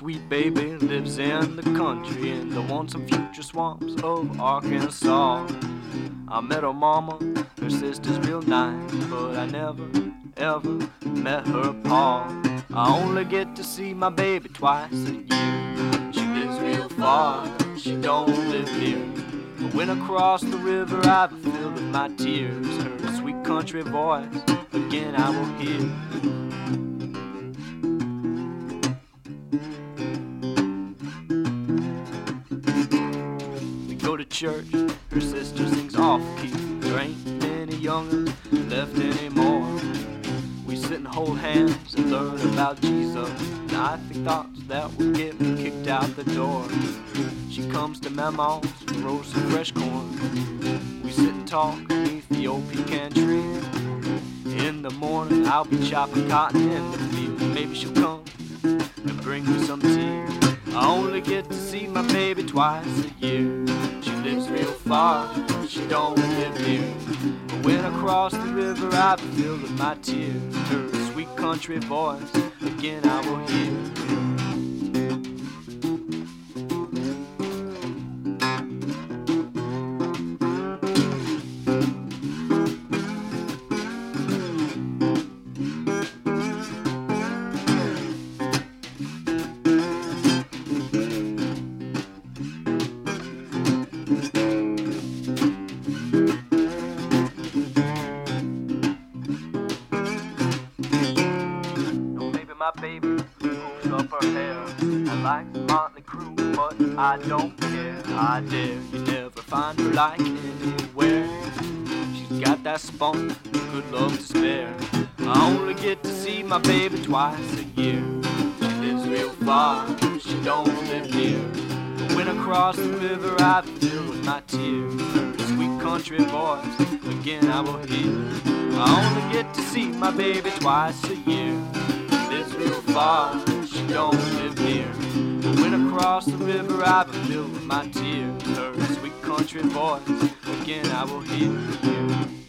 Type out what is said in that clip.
sweet baby lives in the country in the once and future swamps of Arkansas. I met her mama, her sister's real nice, but I never, ever met her pa. I only get to see my baby twice a year. She lives real far, she don't live near. But when I cross the river, I fill with my tears. Her sweet country voice, again I will hear. We go to church, her sister sings off key. There ain't many young'uns left anymore. We sit and hold hands and learn about Jesus, and I think thoughts that would get me kicked out the door. She comes to Mama's and roast some fresh corn. We sit and talk beneath the old pecan tree. In the morning I'll be chopping cotton in the field. Maybe she'll come and bring me some tea. I only get to see my baby twice a year. She lives real far, she don't live near. But when I cross the river, I fill with my tears. Her sweet country voice, again I will hear. My baby pulls up her hair. I like Motley Crue, but I don't care. I dare you never find her like anywhere. She's got that spunk, good love to spare. I only get to see my baby twice a year. She lives real far, she don't live near. But when I cross the river, I fill with my tears. Her sweet country voice, again I will hear. I only get to see my baby twice a year. Lives real far, she don't live near. But when I cross the river, I fill with my tears. Her sweet country voice, again I will hear.